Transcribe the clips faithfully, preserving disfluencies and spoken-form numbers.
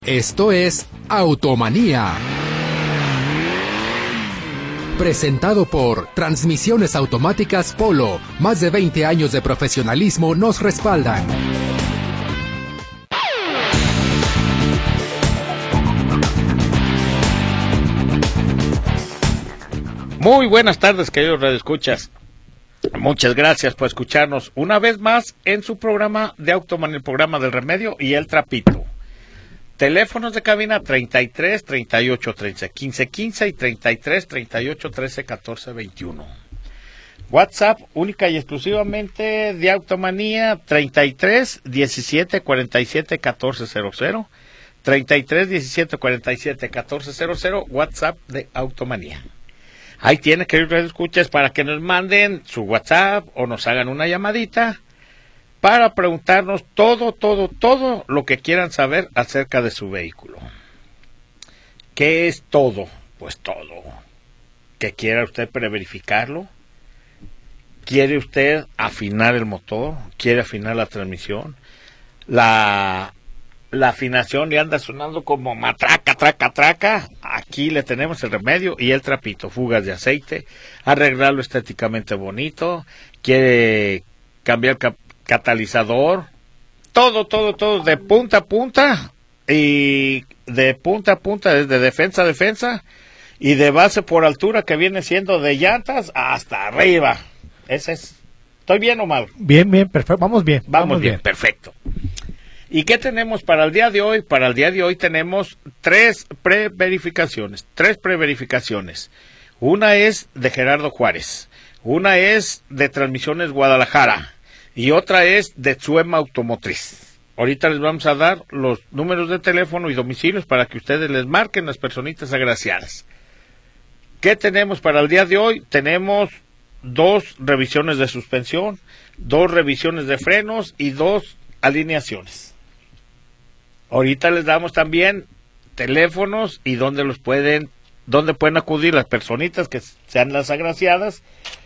Esto es Automanía. Presentado por Transmisiones Automáticas Polo. Más de veinte años de profesionalismo nos respaldan. Muy buenas tardes, queridos radioescuchas. Muchas gracias por escucharnos una vez más en su programa de Automanía, el programa del remedio y el trapito. Teléfonos de cabina treinta y tres, treinta y ocho, trece, quince, quince y treinta y tres, treinta y ocho, trece, catorce, veintiuno. WhatsApp única y exclusivamente de Automanía treinta y tres, diecisiete, cuarenta y siete, catorce cero cero. treinta y tres, diecisiete, cuarenta y siete, catorce cero cero. WhatsApp de Automanía. Ahí tiene, queridos escuchas, para que nos manden su WhatsApp o nos hagan una llamadita para preguntarnos todo, todo, todo lo que quieran saber acerca de su vehículo. ¿Qué es todo? Pues todo. ¿Que quiera usted preverificarlo? ¿Quiere usted afinar el motor? ¿Quiere afinar la transmisión? La, la afinación le anda sonando como matraca, traca, traca. Aquí le tenemos el remedio y el trapito. Fugas de aceite, arreglarlo estéticamente bonito. ¿Quiere cambiar cap- catalizador? Todo, todo, todo, de punta a punta. Y de punta a punta, desde defensa a defensa. Y de base por altura, que viene siendo de llantas hasta arriba. Ese es. ¿Estoy bien o mal? Bien, bien, perfecto. Vamos bien. Vamos, vamos bien, bien, perfecto. ¿Y qué tenemos para el día de hoy? Para el día de hoy tenemos tres preverificaciones. Tres preverificaciones. Una es de Gerardo Juárez. Una es de Transmisiones Guadalajara. Y otra es de Tsuema Automotriz. Ahorita les vamos a dar los números de teléfono y domicilios para que ustedes les marquen las personitas agraciadas. ¿Qué tenemos para el día de hoy? Tenemos dos revisiones de suspensión, dos revisiones de frenos y dos alineaciones. Ahorita les damos también teléfonos y dónde los pueden, dónde pueden acudir las personitas que sean las agraciadas.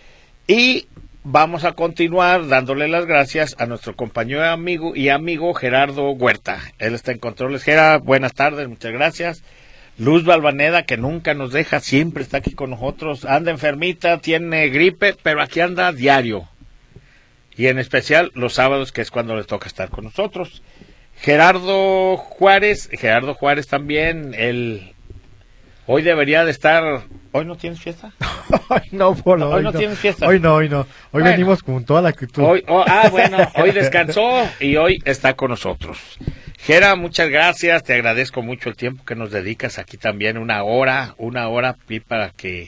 Y vamos a continuar dándole las gracias a nuestro compañero amigo y amigo Gerardo Huerta. Él está en controles. Gerardo, buenas tardes, muchas gracias. Luz Balvaneda, que nunca nos deja, siempre está aquí con nosotros. Anda enfermita, tiene gripe, pero aquí anda diario. Y en especial los sábados, que es cuando le toca estar con nosotros. Gerardo Juárez, Gerardo Juárez también, él hoy debería de estar. ¿Hoy no tienes fiesta? Hoy no, Polo, hoy, hoy no, no tienes fiesta. Hoy no, hoy no. Hoy bueno, venimos con toda la actitud. Hoy, oh, ah, bueno, hoy descansó y hoy está con nosotros. Gera, muchas gracias, te agradezco mucho el tiempo que nos dedicas aquí también, una hora, una hora para que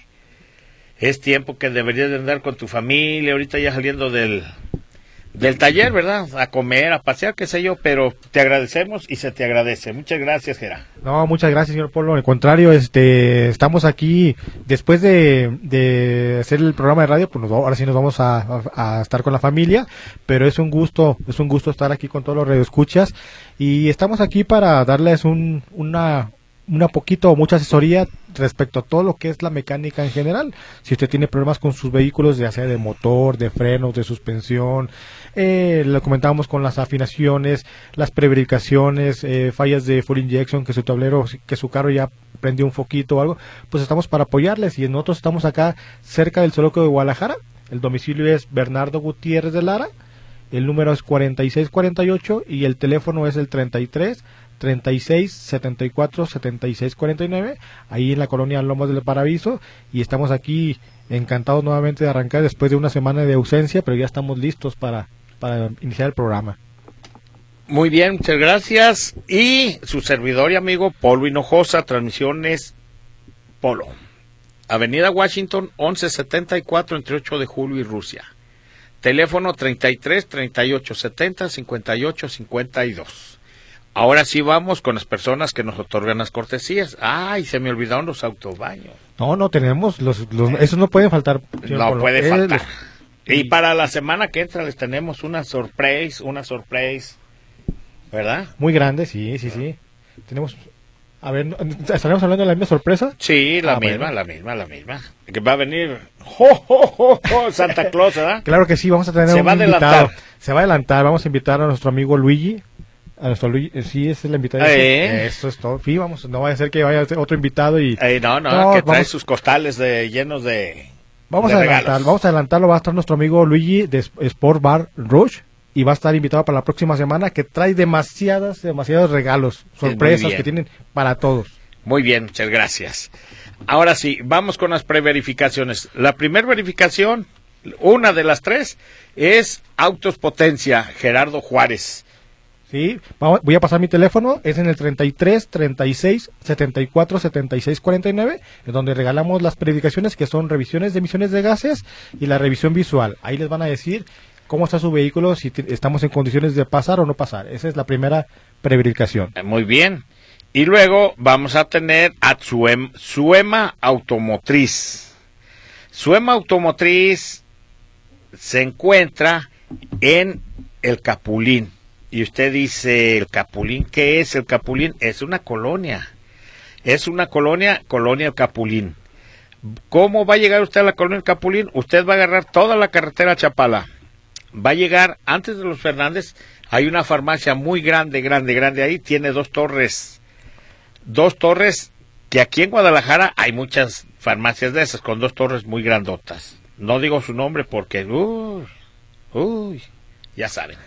es tiempo que deberías de andar con tu familia, ahorita ya saliendo del del taller, ¿verdad? A comer, a pasear, qué sé yo, pero te agradecemos y se te agradece. Muchas gracias, Gera. No, muchas gracias, señor Polo. Al contrario, este, estamos aquí después de, de hacer el programa de radio, pues nos, ahora sí nos vamos a, a, a estar con la familia, pero es un gusto, es un gusto estar aquí con todos los radioescuchas y estamos aquí para darles un, una, una poquito o mucha asesoría respecto a todo lo que es la mecánica en general. Si usted tiene problemas con sus vehículos, ya sea de motor, de frenos, de suspensión, eh, lo comentábamos con las afinaciones, las preverificaciones, eh, fallas de full injection, que su tablero, que su carro ya prendió un foquito o algo, pues estamos para apoyarles. Y nosotros estamos acá cerca del Zoológico de Guadalajara. El domicilio es Bernardo Gutiérrez de Lara, el número es cuarenta y seis cuarenta y ocho y el teléfono es el treinta y tres, treinta y seis, setenta y cuatro, setenta y seis cuarenta y nueve, ahí en la colonia Lomas del Paraíso, y estamos aquí encantados nuevamente de arrancar después de una semana de ausencia, pero ya estamos listos para, para iniciar el programa. Muy bien, muchas gracias. Y su servidor y amigo Polo Hinojosa, Transmisiones Polo, Avenida Washington, once setenta y cuatro, entre ocho de julio y Rusia. Teléfono treinta y tres, treinta y ocho, setenta, cincuenta y ocho, cincuenta y dos. Ahora sí vamos con las personas que nos otorgan las cortesías. Ay, se me olvidaron los autobaños. No, no tenemos, los, los esos no pueden faltar. No Polo. puede eh, faltar. Los... Y para la semana que entra les tenemos una sorpresa, una sorpresa, ¿verdad? Muy grande, sí, sí, sí. Tenemos, a ver, ¿estaremos hablando de la misma sorpresa? Sí, la ah, misma, bueno. la misma, la misma. Que va a venir ¡jo, jo, jo, jo! Santa Claus, ¿verdad? Claro que sí, vamos a tener Se un va a invitado. adelantar. Se va a adelantar, vamos a invitar a nuestro amigo Luigi, A nuestro Luigi, eh, sí, esa es la invitada. ¿Eh? Eso es todo. Sí, vamos, no vaya a ser que vaya a ser otro invitado y... Eh, no, no, No, que trae vamos- sus costales de llenos de, Vamos de a adelantar, regalos. vamos a adelantarlo, va a estar nuestro amigo Luigi de Sp- Sport Bar Rush y va a estar invitado para la próxima semana, que trae demasiadas, demasiados regalos, sorpresas bien. que tienen para todos. Muy bien, muchas gracias. Ahora sí, vamos con las preverificaciones. La primera verificación, una de las tres, es Autos Potencia, Gerardo Juárez. Sí, vamos- voy a pasar mi teléfono, es en el treinta y tres, treinta y seis, setenta y cuatro, setenta y seis, cuarenta y nueve, en donde regalamos las verificaciones que son revisiones de emisiones de gases y la revisión visual. Ahí les van a decir cómo está su vehículo, si te- estamos en condiciones de pasar o no pasar. Esa es la primera preverificación. Eh, Muy bien. Y luego vamos a tener a Suem- Suema Automotriz. Suema Automotriz se encuentra en el Capulín. Y usted dice, ¿el Capulín? ¿Qué es el Capulín? Es una colonia. Es una colonia, colonia El Capulín. ¿Cómo va a llegar usted a la colonia El Capulín? Usted va a agarrar toda la carretera Chapala. Va a llegar, antes de los Fernández, hay una farmacia muy grande, grande, grande ahí. Tiene dos torres. Dos torres que aquí en Guadalajara hay muchas farmacias de esas, con dos torres muy grandotas. No digo su nombre porque, uy, uy, ya saben.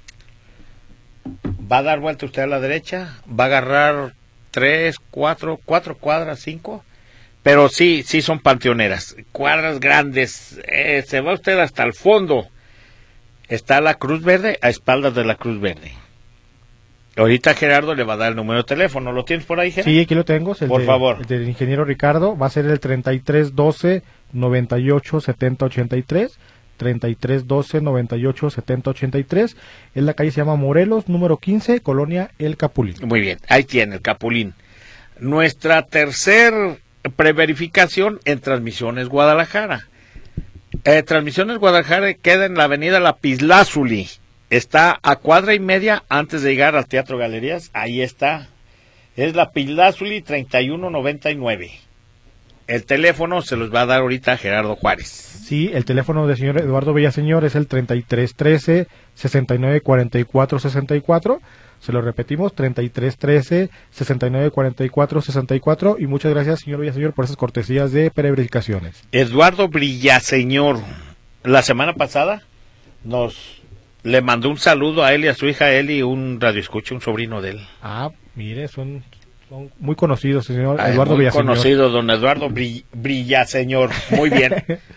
Va a dar vuelta usted a la derecha, va a agarrar tres, cuatro, cuatro cuadras, cinco, pero sí, sí son panteoneras, cuadras grandes, eh, se va usted hasta el fondo. Está la Cruz Verde, a espaldas de la Cruz Verde. Ahorita Gerardo le va a dar el número de teléfono, ¿lo tienes por ahí, Gerardo? Sí, aquí lo tengo. Es el Por de- favor. El del ingeniero Ricardo va a ser el treinta y tres doce, noventa y ocho, setenta, ochenta y tres. treinta y tres doce, noventa y ocho, setenta, ochenta y tres. En la calle se llama Morelos, número quince, Colonia El Capulín. Muy bien, ahí tiene el Capulín. Nuestra tercer preverificación en Transmisiones Guadalajara. Eh, Transmisiones Guadalajara queda en la avenida Lapislázuli. Está a cuadra y media antes de llegar al Teatro Galerías. Ahí está. Es Lapislázuli treinta y uno noventa y nueve. El teléfono se los va a dar ahorita Gerardo Juárez. Sí, el teléfono del señor Eduardo Villaseñor es el treinta y tres trece, sesenta y nueve cuarenta y cuatro, sesenta y cuatro. Se lo repetimos, treinta y tres trece, sesenta y nueve cuarenta y cuatro, sesenta y cuatro. Y muchas gracias, señor Villaseñor, por esas cortesías de preverificaciones. Eduardo Brillaseñor, la semana pasada nos le mandó un saludo a él y a su hija Eli, un radioescucha, un sobrino de él. Ah, mire, son, son muy conocidos, señor Ah, Eduardo muy Villaseñor. conocido, don Eduardo Bri- Brillaseñor. Muy bien.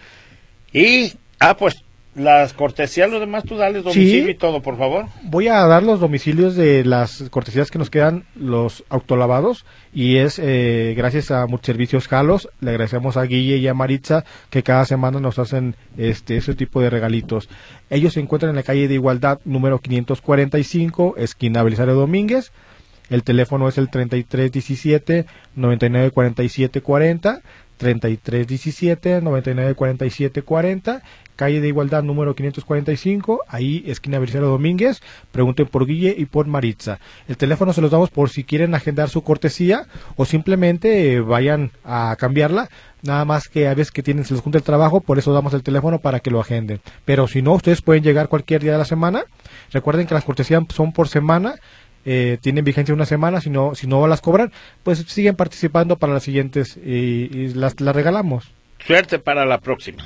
Y, ah, pues, las cortesías, los demás, tú dales domicilio Sí. y todo, por favor. Voy a dar los domicilios de las cortesías que nos quedan, los autolavados, y es eh, gracias a Multiservicios Jalos. Le agradecemos a Guille y a Maritza que cada semana nos hacen este ese tipo de regalitos. Ellos se encuentran en la calle de Igualdad número quinientos cuarenta y cinco, esquina Belisario Domínguez. El teléfono es el treinta y tres diecisiete, noventa y nueve cuarenta y siete cuarenta, treinta y tres diecisiete, noventa y nueve cuarenta y siete cuarenta, calle de Igualdad número quinientos cuarenta y cinco, ahí esquina Belisario Domínguez. Pregunten por Guille y por Maritza. El teléfono se los damos por si quieren agendar su cortesía o simplemente eh, vayan a cambiarla. Nada más que a veces que tienen, se les junta el trabajo, por eso damos el teléfono para que lo agenden. Pero si no, ustedes pueden llegar cualquier día de la semana. Recuerden que las cortesías son por semana. Eh, tienen vigencia una semana, si no, si no las cobran, pues siguen participando para las siguientes y, y las, las regalamos. Suerte para la próxima.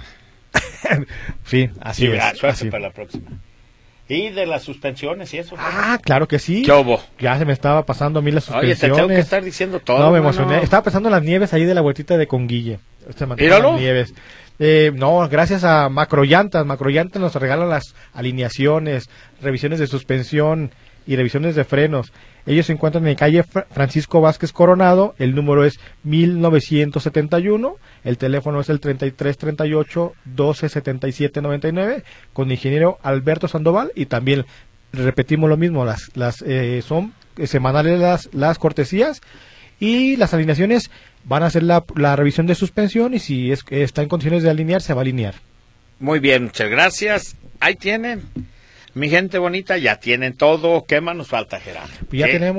Sí, así Sí, es. ah, suerte así. para la próxima. Y de las suspensiones y eso. Ah, claro que sí. ¿Qué hubo? Ya se me estaba pasando a mí las Oye, suspensiones. te tengo que estar diciendo todo. No, me mano. emocioné. Estaba pensando en las nieves ahí de la vueltita de Conguille. Se mandaron Míralo. las nieves. Eh, no, gracias a Macrollantas. Macrollantas nos regalan las alineaciones, revisiones de suspensión y revisiones de frenos. Ellos se encuentran en la calle Fra- Francisco Vázquez Coronado. El número es mil novecientos setenta y uno. El teléfono es el treinta y tres treinta y ocho, doce setenta y siete noventa y nueve con el ingeniero Alberto Sandoval. Y también repetimos lo mismo, las, las eh, son semanales las, las cortesías y las alineaciones van a hacer la, la revisión de suspensión y si es, está en condiciones de alinear, se va a alinear. Muy bien, muchas gracias. Ahí tienen. Mi gente bonita, ya tienen todo. ¿Qué más nos falta, Gerardo? Pues ya ¿Qué? tenemos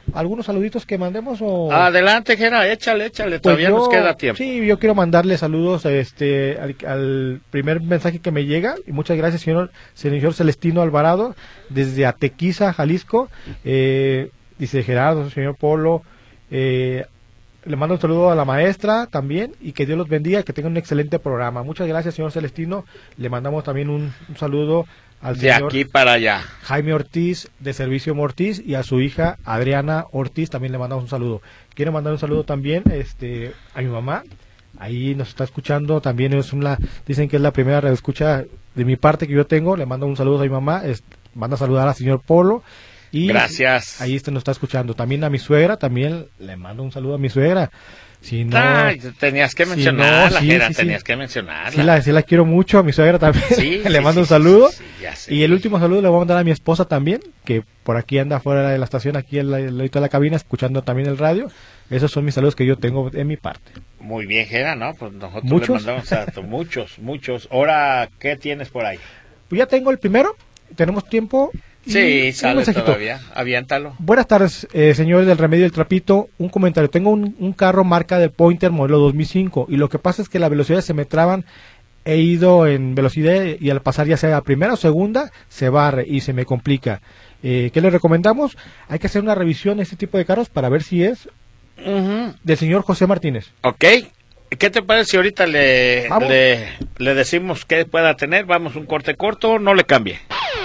algunos saluditos que mandemos o... Adelante, Gera, échale, échale, Pues todavía yo- nos queda tiempo. Sí, yo quiero mandarle saludos este, al, al primer mensaje que me llega. Y muchas gracias, señor, señor Celestino Alvarado, desde Atequiza, Jalisco. Eh, dice Gerardo, señor Polo. Eh, le mando un saludo a la maestra también y que Dios los bendiga, que tengan un excelente programa. Muchas gracias, señor Celestino. Le mandamos también un, un saludo al De señor aquí para allá. Jaime Ortiz de Servicio Ortiz y a su hija Adriana Ortiz también le mandamos un saludo. Quiero mandar un saludo también este a mi mamá. Ahí nos está escuchando también, es una, dicen que es la primera escucha de mi parte que yo tengo. Le mando un saludo a mi mamá, es, manda a saludar al señor Polo y Gracias. ahí este nos está escuchando. También a mi suegra, también le mando un saludo a mi suegra. Si no, Ay, tenías que si mencionarla, no, sí, Gera, sí, sí. tenías que mencionarla. sí la, sí la quiero mucho, a mi suegra también. Sí, le sí, mando sí, un sí, saludo. sí, sí, ya sé. Y el último saludo le voy a mandar a mi esposa también, que por aquí anda fuera de la estación, aquí en la, en la, de la cabina, escuchando también el radio. Esos son mis saludos que yo tengo en mi parte. Muy bien, Gera, ¿no? Pues nosotros ¿Muchos? le mandamos a to- muchos, muchos. Ahora, ¿qué tienes por ahí? Pues ya tengo el primero, tenemos tiempo. y Sí, un sale mensajito. todavía. Aviéntalo. Buenas tardes, eh, señores del Remedio del Trapito. Un comentario. Tengo un, un carro marca de Pointer modelo dos mil cinco y lo que pasa es que las velocidades se me traban. He ido en velocidad y al pasar ya sea a primera o segunda se barre y se me complica. Eh, ¿Qué le recomendamos? Hay que hacer una revisión de este tipo de carros para ver si es Ujú. del señor José Martínez. Ok. ¿Qué te parece si ahorita le, Vamos. le, le decimos qué pueda tener? Vamos, un corte corto, no le cambie.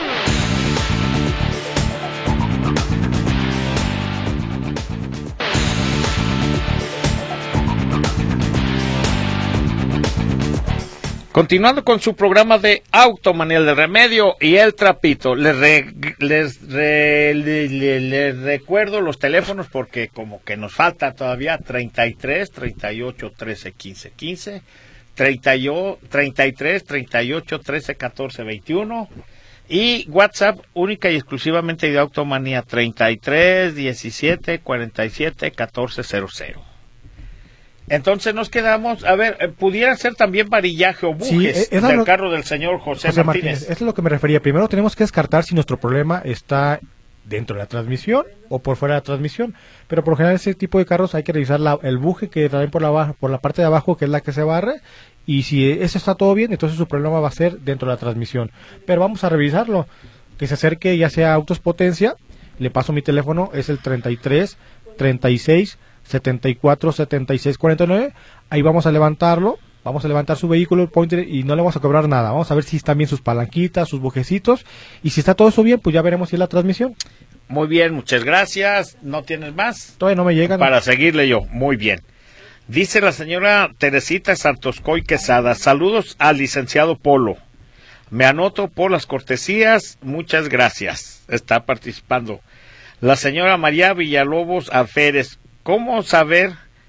Continuando con su programa de Auto Manuel de Remedio y El Trapito, les, re- les, re- le- le- les recuerdo los teléfonos porque como que nos falta todavía treinta y tres, treinta y ocho, trece, quince, quince, treinta y ocho, treinta y tres, treinta y ocho, trece, catorce, veintiuno y WhatsApp única y exclusivamente de Automanía treinta y tres, diecisiete, cuarenta y siete, catorce, cero cero. Entonces nos quedamos, a ver, eh, pudiera ser también varillaje o Sí, bujes es del lo- carro del señor José, José Martínez. Martínez, eso es lo que me refería. Primero tenemos que descartar si nuestro problema está dentro de la transmisión o por fuera de la transmisión. Pero por lo general ese tipo de carros hay que revisar la- el buje que traen por la, ba- por la parte de abajo, que es la que se barre. Y si eso está todo bien, entonces su problema va a ser dentro de la transmisión. Pero vamos a revisarlo. Que se acerque ya sea a Autos Potencia. Le paso mi teléfono, es el treinta y tres, treinta y seis, setenta y cuatro, setenta y seis, cuarenta y nueve. Ahí vamos a levantarlo. Vamos a levantar su vehículo, el Pointer, y no le vamos a cobrar nada. Vamos a ver si están bien sus palanquitas, sus bujecitos. Y si está todo eso bien, pues ya veremos si es la transmisión. Muy bien, muchas gracias. ¿No tienes más? Todavía no me llegan. Para seguirle yo, muy bien. Dice la señora Teresita Santoscoy Quesada, saludos al licenciado Polo. Me anoto por las cortesías, muchas gracias. Está participando. La señora María Villalobos Alférez, ¿cómo saber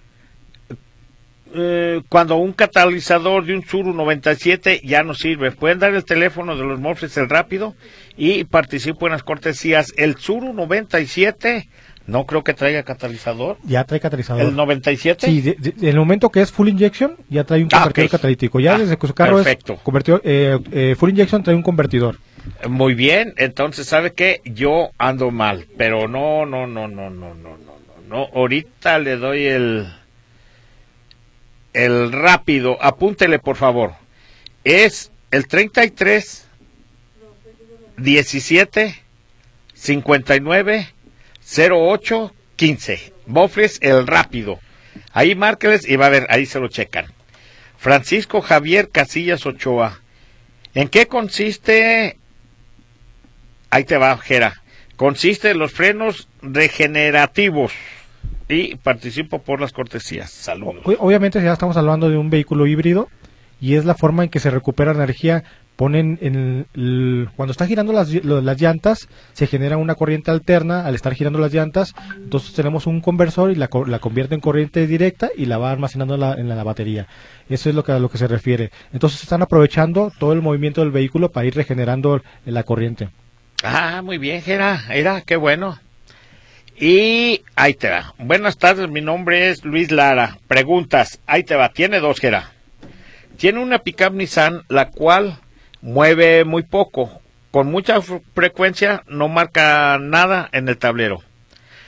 eh, cuando un catalizador de un Tsuru noventa y siete ya no sirve? Pueden dar el teléfono de los Mofles el rápido y participo en las cortesías. El Tsuru noventa y siete no creo que traiga catalizador. Ya trae catalizador. ¿El noventa y siete? Sí, de, de- en el momento que es full injection, ya trae un Ah, convertidor ok. catalítico. Ya Ah, desde que su carro perfecto. es convertidor, eh, eh, full injection, trae un convertidor. Muy bien, entonces, ¿sabe qué? Yo ando mal, pero no, no, no, no, no, no, no, no, no. Ahorita le doy el, el rápido, apúntele por favor. Es el treinta y tres, diecisiete, cincuenta y nueve, cero ocho, quince. Mofles el rápido. Ahí márqueles y va a ver, ahí se lo checan. Francisco Javier Casillas Ochoa. ¿En qué consiste? Ahí te va, Jera. Consiste en los frenos regenerativos. Y participo por las cortesías. Saludos. O- obviamente ya estamos hablando de un vehículo híbrido y es la forma en que se recupera energía. Ponen en el, el- cuando está girando las, lo- las llantas, se genera una corriente alterna al estar girando las llantas. Entonces tenemos un conversor y la, co- la convierte en corriente directa y la va almacenando en la, en la batería. Eso es lo que a lo que se refiere. Entonces están aprovechando todo el movimiento del vehículo para ir regenerando la corriente. Ah, muy bien, Jera. Era, qué bueno. Y ahí te va. Buenas tardes, mi nombre es Luis Lara. Preguntas. Ahí te va. Tiene dos, Jera. Tiene una pickup Nissan, la cual mueve muy poco. Con mucha fre- frecuencia no marca nada en el tablero.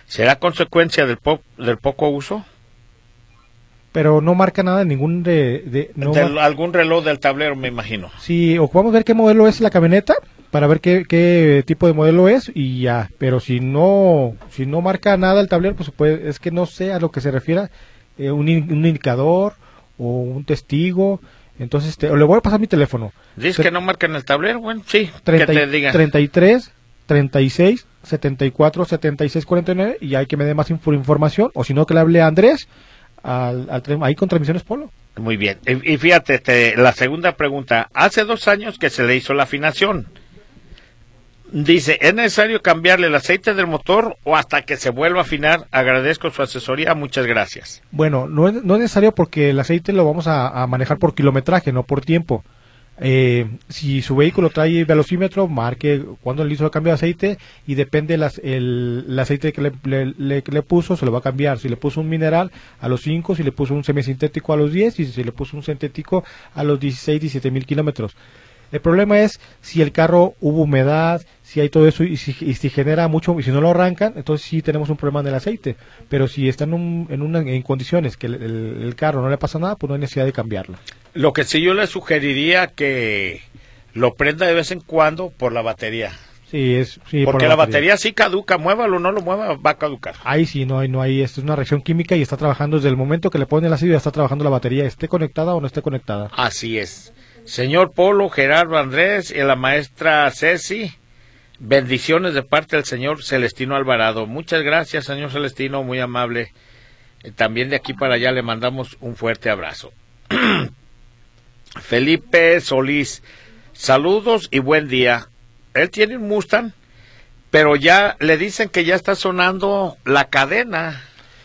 ¿Será consecuencia del, po del poco uso? Pero no marca nada de ningún de... de no Del, algún reloj del tablero, me imagino. Sí, ocupamos ver qué modelo es la camioneta para ver qué, qué tipo de modelo es y ya. Pero si no si no marca nada el tablero, pues puede, es que no sé a lo que se refiera, eh, un, in, un indicador o un testigo. Entonces, este, le voy a pasar mi teléfono. Dice que no marca en el tablero, bueno, sí, treinta, que te diga. treinta y tres, treinta y seis, setenta y cuatro, setenta y seis, cuarenta y nueve y hay que me dé más inf información, o si no que le hable a Andrés, al, al, ahí con Transmisiones Polo. Muy bien, y, y fíjate, te, la segunda pregunta, hace dos años que se le hizo la afinación. Dice, ¿es necesario cambiarle el aceite del motor o hasta que se vuelva a afinar? Agradezco su asesoría, muchas gracias. Bueno, no es, no es necesario porque el aceite lo vamos a, a manejar por kilometraje, no por tiempo. Eh, si su vehículo trae velocímetro, marque cuando le hizo el cambio de aceite y depende las, el, el aceite que le, le, le, le puso, se lo va a cambiar. Si le puso un mineral a los cinco, si le puso un semisintético a los diez y si le puso un sintético a los dieciséis, diecisiete mil kilómetros. El problema es si el carro hubo humedad, si hay todo eso y si, y si genera mucho y si no lo arrancan, entonces sí tenemos un problema en el aceite. Pero si está en, un, en, una, en condiciones que el, el, el carro no le pasa nada, pues no hay necesidad de cambiarlo. Lo que sí yo le sugeriría que lo prenda de vez en cuando por la batería. Sí, es sí, porque por la, la batería. batería sí caduca, muévalo o no lo mueva, va a caducar. Ahí sí, no hay, no hay, esto es una reacción química y está trabajando desde el momento que le ponen el ácido, ya está trabajando la batería, esté conectada o no esté conectada. Así es. Señor Polo, Gerardo Andrés y la maestra Ceci, bendiciones de parte del señor Celestino Alvarado. Muchas gracias, señor Celestino, muy amable. Eh, también de aquí para allá le mandamos un fuerte abrazo. Felipe Solís, saludos y buen día. Él tiene un Mustang, pero ya le dicen que ya está sonando la cadena.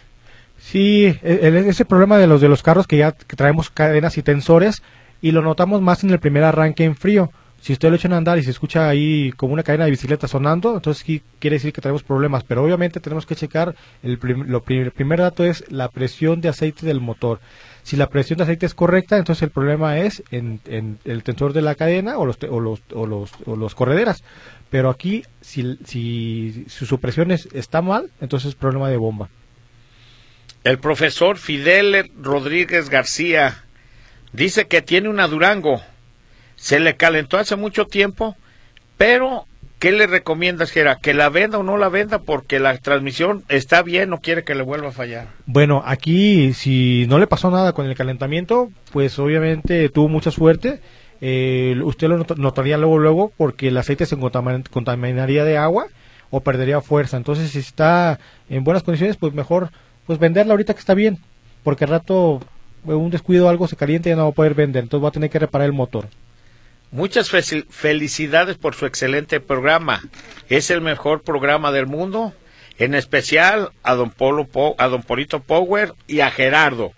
Sí, el, ese problema de los de los carros que ya que traemos cadenas y tensores, y lo notamos más en el primer arranque en frío. Si usted lo echan a andar y se escucha ahí como una cadena de bicicleta sonando, entonces sí quiere decir que tenemos problemas, pero obviamente tenemos que checar, el, prim lo prim el primer dato es la presión de aceite del motor. Si la presión de aceite es correcta, entonces el problema es en, en el tensor de la cadena o los, o los, o los, o los correderas. Pero aquí, si, si, si su presión es, está mal, entonces es problema de bomba. El profesor Fidel Rodríguez García dice que tiene una Durango, se le calentó hace mucho tiempo, pero ¿qué le recomiendas, Gera? ¿Que la venda o no la venda? Porque la transmisión está bien, no quiere que le vuelva a fallar. Bueno, aquí si no le pasó nada con el calentamiento, pues obviamente tuvo mucha suerte. Eh, usted lo not notaría luego, luego, porque el aceite se contamin contaminaría de agua o perdería fuerza. Entonces, si está en buenas condiciones, pues mejor pues venderla ahorita que está bien, porque al rato un descuido o algo se calienta y ya no va a poder vender, entonces va a tener que reparar el motor. Muchas felicidades por su excelente programa, es el mejor programa del mundo, en especial a don Polo, a don Polito Power y a Gerardo.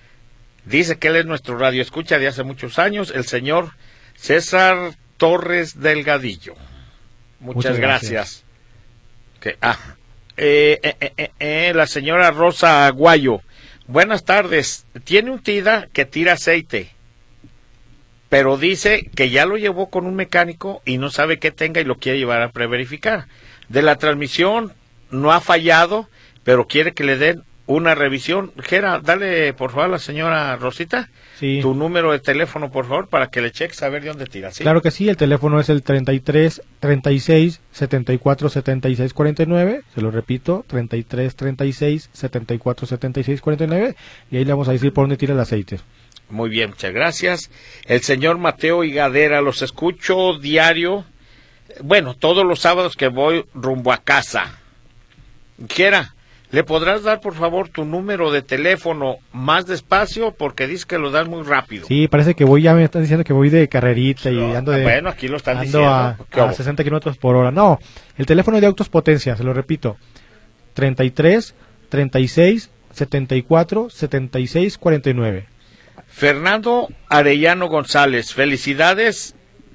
Dice que él es nuestro radio escucha de hace muchos años, el señor César Torres Delgadillo. Muchas, Muchas gracias. gracias. Okay. Ah, eh, eh, eh, eh, la señora Rosa Aguayo. Buenas tardes. Tiene un Tida que tira aceite, pero dice que ya lo llevó con un mecánico y no sabe qué tenga y lo quiere llevar a preverificar. De la transmisión no ha fallado, pero quiere que le den una revisión. Gera, dale por favor a la señora Rosita sí. tu número de teléfono, por favor, para que le cheques a ver de dónde tira. ¿Sí? Claro que sí, el teléfono es el treinta y tres, treinta y seis, setenta y cuatro, setenta y seis, cuarenta y nueve, se lo repito, treinta y tres, treinta y seis, setenta y cuatro, setenta y seis, cuarenta y nueve, y ahí le vamos a decir por dónde tira el aceite. Muy bien, muchas gracias. El señor Mateo Higadera, los escucho diario, bueno, todos los sábados que voy rumbo a casa. Gera, ¿le podrás dar, por favor, tu número de teléfono más despacio? Porque dice que lo das muy rápido. Sí, parece que voy, ya me están diciendo que voy de carrerita y no, ando de... Bueno, aquí lo están ando diciendo. a, a sesenta kilómetros por hora. No, el teléfono de Autos Potencia, se lo repito, treinta y tres, treinta y seis, setenta y cuatro, setenta y seis, cuarenta y nueve. Fernando Arellano González, felicidades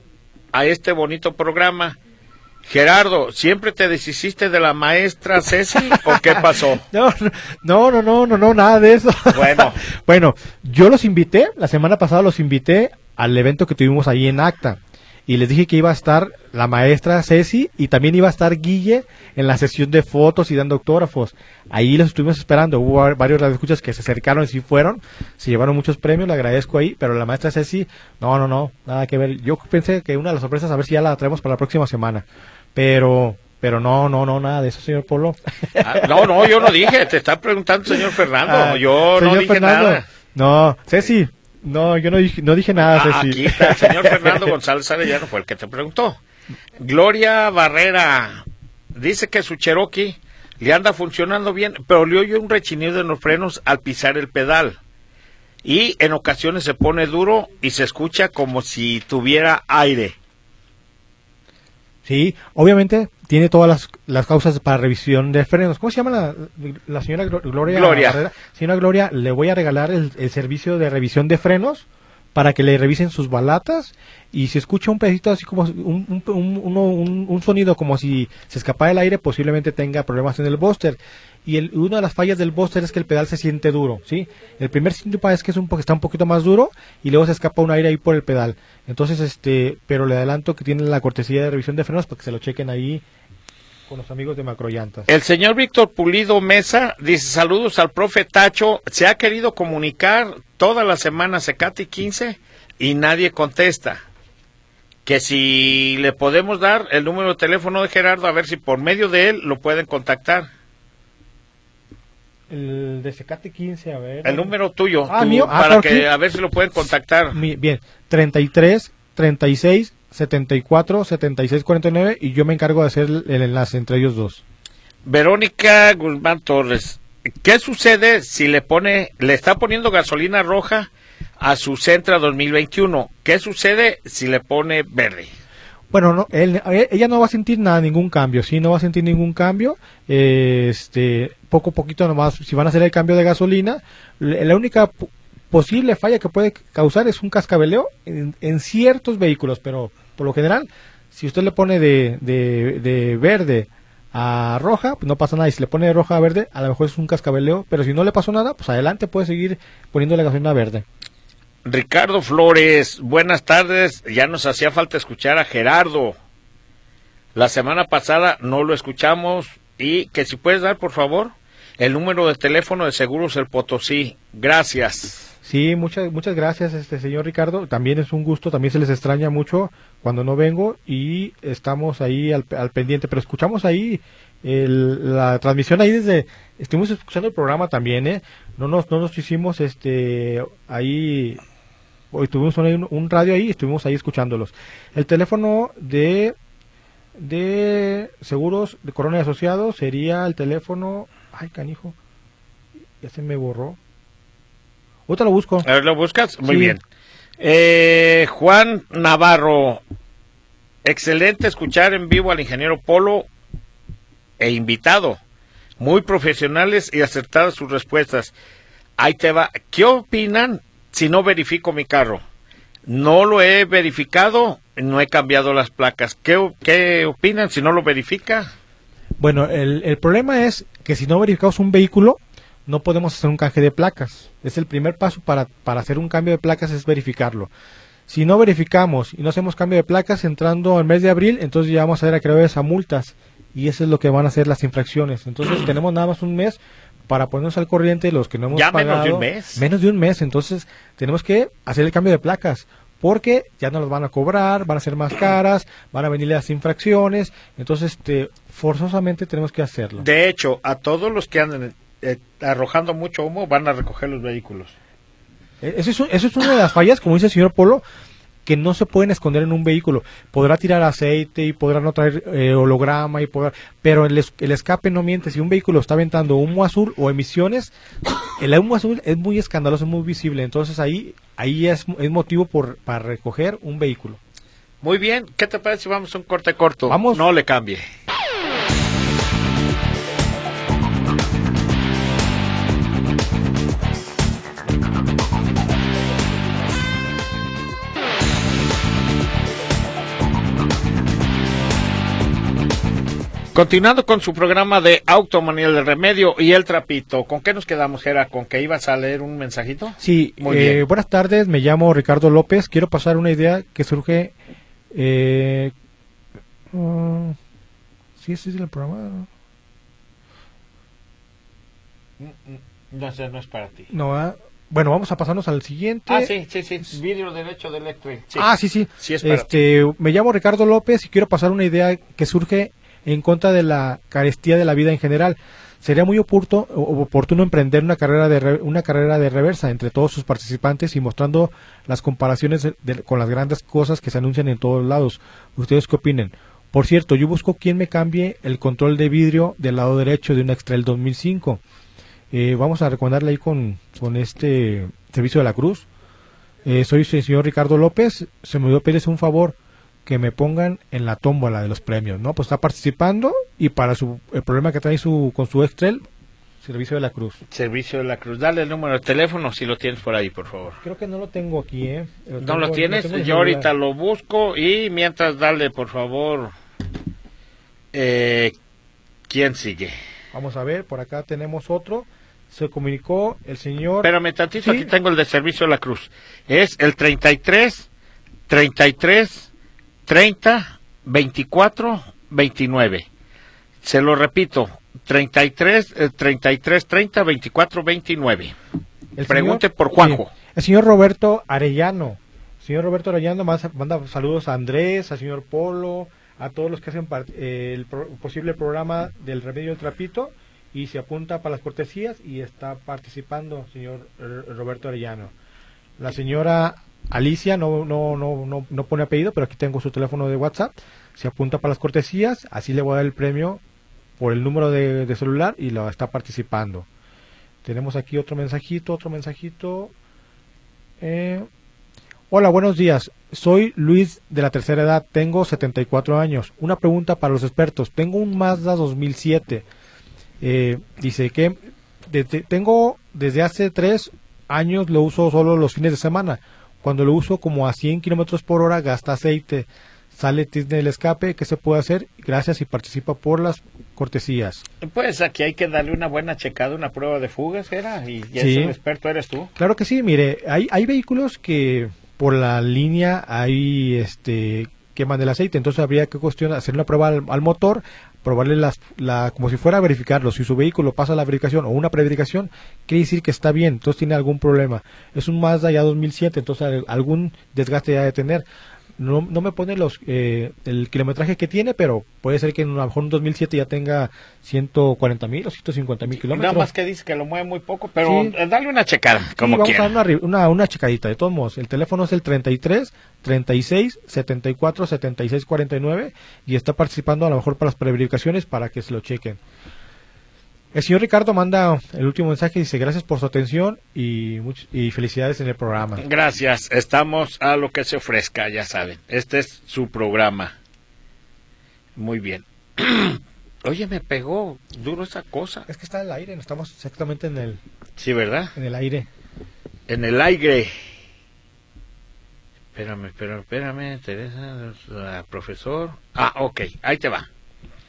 a este bonito programa. Gerardo, ¿siempre te deshiciste de la maestra Ceci o qué pasó? No, no, no, no, no, no, nada de eso. Bueno. Bueno, yo los invité, la semana pasada los invité al evento que tuvimos ahí en Acta. y les dije que iba a estar la maestra Ceci y también iba a estar Guille en la sesión de fotos y dando autógrafos. Ahí los estuvimos esperando, hubo varios radioescuchas que se acercaron y sí fueron, se llevaron muchos premios, le agradezco ahí, pero la maestra Ceci, no, no, no, nada que ver. Yo pensé que una de las sorpresas, a ver si ya la traemos para la próxima semana, pero... Pero no, no, no, nada de eso, señor Polo. Ah, no, no, yo no dije, te está preguntando señor Fernando, ah, yo no dije Fernando, nada. No, Ceci, no, yo no dije, no dije nada, Ah, Ceci. aquí está, el señor Fernando González Arellano fue el que te preguntó. Gloria Barrera dice que su Cherokee le anda funcionando bien, pero le oye un rechinido en los frenos al pisar el pedal. Y en ocasiones se pone duro y se escucha como si tuviera aire. Sí, obviamente tiene todas las, las causas para revisión de frenos. ¿Cómo se llama la, la señora Gloria? Gloria. Barrera? Señora Gloria, le voy a regalar el, el servicio de revisión de frenos para que le revisen sus balatas y si escucha un pedacito así como un, un, un, uno, un, un sonido como si se escapara el aire, posiblemente tenga problemas en el búster. Y el, una de las fallas del búster es que el pedal se siente duro, ¿sí? El primer síntoma es que es un po- está un poquito más duro y luego se escapa un aire ahí por el pedal. Entonces, este, pero le adelanto que tienen la cortesía de revisión de frenos para que se lo chequen ahí con los amigos de Macrollantas. El señor Víctor Pulido Mesa dice, saludos al profe Tacho, se ha querido comunicar toda la semana Secati quince y nadie contesta. Que si le podemos dar el número de teléfono de Gerardo, a ver si por medio de él lo pueden contactar. El de Secate quince, a ver. El número tuyo, Ah, tú, mío. Ah, para claro que que sí. a ver si lo pueden contactar. Mi- bien, treinta y tres, treinta y seis, setenta y cuatro, setenta y seis, cuarenta y nueve y yo me encargo de hacer el, el enlace entre ellos dos. Verónica Guzmán Torres, ¿qué sucede si le pone, le está poniendo gasolina roja a su Sentra dos mil veintiuno? ¿Qué sucede si le pone verde? Bueno, no, él- ella no va a sentir nada, ningún cambio, sí, no va a sentir ningún cambio, eh, este, poco a poquito nomás, si van a hacer el cambio de gasolina, le- la única p- posible falla que puede causar es un cascabeleo en, en ciertos vehículos, pero por lo general, si usted le pone de, de, de verde a roja, pues no pasa nada, y si le pone de roja a verde, a lo mejor es un cascabeleo, pero si no le pasó nada, pues adelante puede seguir poniéndole gasolina verde. Ricardo Flores, buenas tardes, ya nos hacía falta escuchar a Gerardo. La semana pasada no lo escuchamos y que si puedes dar por favor el número de teléfono de Seguros El Potosí. Gracias. Sí, muchas muchas gracias, este señor Ricardo. También es un gusto, también se les extraña mucho cuando no vengo y estamos ahí al, al pendiente. Pero escuchamos ahí el, la transmisión ahí desde, estuvimos escuchando el programa también, ¿eh? No nos no nos hicimos este ahí, hoy tuvimos un, un radio ahí, estuvimos ahí escuchándolos. El teléfono de de Seguros de Corona y Asociados sería el teléfono, ay canijo, ya se me borró. Ahorita lo busco. A ver, ¿lo buscas? Muy Sí. bien. Eh, Juan Navarro, excelente escuchar en vivo al ingeniero Polo e invitado. Muy profesionales y acertadas sus respuestas. Ahí te va. ¿Qué opinan si no verifico mi carro? No lo he verificado, no he cambiado las placas. ¿Qué, qué opinan si no lo verifica? Bueno, el, el problema es que si no verificamos un vehículo, no podemos hacer un canje de placas. Es el primer paso para, para hacer un cambio de placas, es verificarlo. Si no verificamos y no hacemos cambio de placas entrando el mes de abril, entonces ya vamos a ver acreedores a multas. Y eso es lo que van a hacer las infracciones. Entonces tenemos nada más un mes para ponernos al corriente los que no hemos Ya pagado. menos de un mes. Menos de un mes. Entonces tenemos que hacer el cambio de placas. Porque ya no los van a cobrar, van a ser más caras, van a venir las infracciones. Entonces, este, forzosamente tenemos que hacerlo. De hecho, a todos los que andan eh, arrojando mucho humo van a recoger los vehículos. Eso es, un- eso es una de las fallas, como dice el señor Polo, que no se pueden esconder en un vehículo. Podrá tirar aceite y podrá no traer eh, holograma, y podrá, pero el, es- el escape no miente. Si un vehículo está aventando humo azul o emisiones, el humo azul es muy escandaloso, es muy visible. Entonces ahí ahí es, es motivo por, para recoger un vehículo. Muy bien, ¿qué te parece si vamos a un corte corto? Vamos. No le cambie. Continuando con su programa de Automanía del Remedio y el Trapito, ¿con qué nos quedamos, Gera? ¿Con que ibas a leer un mensajito? Sí, Muy eh, bien. buenas tardes, me llamo Ricardo López. Quiero pasar una idea que surge Eh, uh, sí, ese es el programa. No sé, no es para ti. No, ¿verdad? Bueno, vamos a pasarnos al siguiente. Ah, sí, sí, sí. Vidrio derecho de Electric. Sí. Ah, sí, sí. Sí es para este, me llamo Ricardo López y quiero pasar una idea que surge en contra de la carestía de la vida en general. Sería muy oportuno, oportuno emprender una carrera de re, una carrera de reversa entre todos sus participantes y mostrando las comparaciones de, de, con las grandes cosas que se anuncian en todos lados. ¿Ustedes qué opinen? Por cierto, yo busco quien me cambie el control de vidrio del lado derecho de un Extrail dos mil cinco. Eh, vamos a recomendarle ahí con, con este servicio de la Cruz. Eh, soy el señor Ricardo López. Se me dio pedirles un favor, que me pongan en la tómbola de los premios, ¿no? Pues está participando y para su el problema que trae su con su Extrail, servicio de la Cruz. Servicio de la Cruz. Dale el número de teléfono si lo tienes por ahí, por favor. Creo que no lo tengo aquí, ¿eh? Lo ¿No tengo, lo tienes? lo Yo ahorita lo busco y mientras dale, por favor. Eh, ¿Quién sigue? Vamos a ver, por acá tenemos otro. Se comunicó el señor... Espérame tantito, ¿Sí? Aquí tengo el de Servicio de la Cruz. Es el treinta y tres, treinta y tres, treinta, veinticuatro, veintinueve. Se lo repito, treinta y tres, treinta y tres, treinta, veinticuatro, veintinueve. El Pregunte señor, por Juanjo. Sí, el señor Roberto Arellano. El señor Roberto Arellano manda, manda saludos a Andrés, al señor Polo, a todos los que hacen part, eh, el pro, posible programa del Remedio del Trapito, y se apunta para las cortesías y está participando, señor Roberto Arellano. La señora Alicia no, no, no, no, no pone apellido, pero aquí tengo su teléfono de WhatsApp. Se apunta para las cortesías, así le voy a dar el premio por el número de, de celular y lo está participando. Tenemos aquí otro mensajito, otro mensajito. Eh, Hola, buenos días. Soy Luis de la tercera edad, tengo setenta y cuatro años. Una pregunta para los expertos. Tengo un Mazda dos mil siete. Eh, dice que desde, tengo desde hace tres años lo uso solo los fines de semana. Cuando lo uso como a cien kilómetros por hora gasta aceite. Sale tizne el escape. ¿Qué se puede hacer? Gracias y participa por las cortesías. Pues aquí hay que darle una buena checada, una prueba de fugas, ¿era? Y ya Sí. es un experto, ¿eres tú? Claro que sí, mire, hay, hay vehículos que por la línea hay este queman el aceite, entonces habría que cuestionar, hacer una prueba al, al motor, probarle las, la, como si fuera a verificarlo. Si su vehículo pasa la verificación o una preverificación, quiere decir que está bien, entonces tiene algún problema. Es un Mazda ya dos mil siete, entonces algún desgaste ya de tener. No, no me pone los eh, el kilometraje que tiene, pero puede ser que en a lo mejor un dos mil siete ya tenga ciento cuarenta mil o ciento cincuenta mil kilómetros. Nada más que dice que lo mueve muy poco, pero Sí. dale una checada, Sí, como vamos quiera. a dar una, una, una checadita, de todos modos. El teléfono es el treinta y tres, treinta y seis, setenta y cuatro, setenta y seis, cuarenta y nueve y está participando a lo mejor para las preverificaciones para que se lo chequen. El señor Ricardo manda el último mensaje y dice gracias por su atención y, much- y felicidades en el programa. Gracias, estamos a lo que se ofrezca, ya saben. Este es su programa. Muy bien. Oye, me pegó duro esa cosa. Es que está en el aire, no estamos exactamente en el, Sí, ¿verdad? en el aire. En el aire. Espérame, espérame, espérame, Teresa, la profesor. Ah, ok, ahí te va.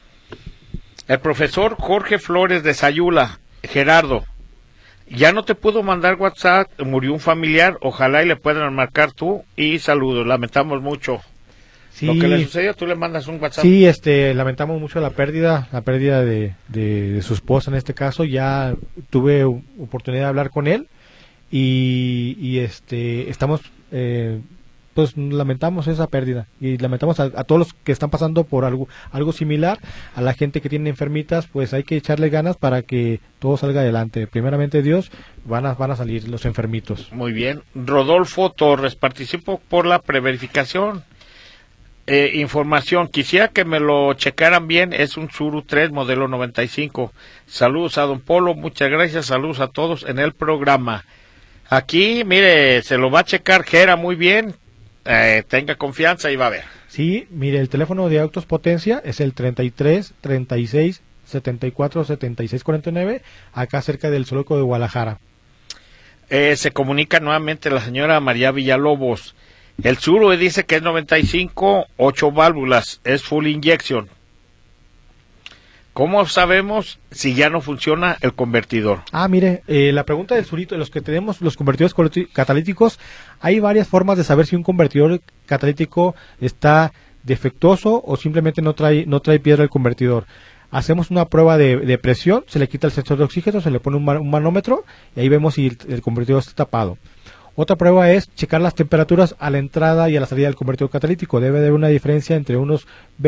El profesor Jorge Flores de Sayula, Gerardo, ya no te pudo mandar WhatsApp, murió un familiar, ojalá y le puedan marcar tú y saludos, lamentamos mucho. Sí, Lo que le sucedió, tú le mandas un WhatsApp. sí, este, lamentamos mucho la pérdida, la pérdida de, de, de su esposa en este caso. Ya tuve oportunidad de hablar con él y, y este, estamos, eh, pues lamentamos esa pérdida y lamentamos a, a todos los que están pasando por algo, algo similar, a la gente que tiene enfermitas, pues hay que echarle ganas para que todo salga adelante. Primeramente Dios, van a, van a salir los enfermitos. Muy bien. Rodolfo Torres, participo por la preverificación. Eh, información, quisiera que me lo checaran bien, es un Tsuru tres modelo noventa y cinco. Saludos a don Polo, muchas gracias, saludos a todos en el programa. Aquí, mire, se lo va a checar Gera muy bien, eh, tenga confianza y va a ver. Sí, mire, el teléfono de Autos Potencia es el treinta y tres, treinta y seis, setenta y cuatro, setenta y seis, cuarenta y nueve, acá cerca del Zoológico de Guadalajara. Eh, se comunica nuevamente la señora María Villalobos. El Tsuru dice que es noventa y cinco, ocho válvulas, es full injection. ¿Cómo sabemos si ya no funciona el convertidor? Ah, mire, eh, la pregunta del surito, de los que tenemos los convertidores catalíticos, hay varias formas de saber si un convertidor catalítico está defectuoso o simplemente no trae no trae piedra el convertidor. Hacemos una prueba de, de presión, se le quita el sensor de oxígeno, se le pone un, man, un manómetro y ahí vemos si el, el convertidor está tapado. Otra prueba es checar las temperaturas a la entrada y a la salida del convertidor catalítico. Debe de haber una diferencia entre unos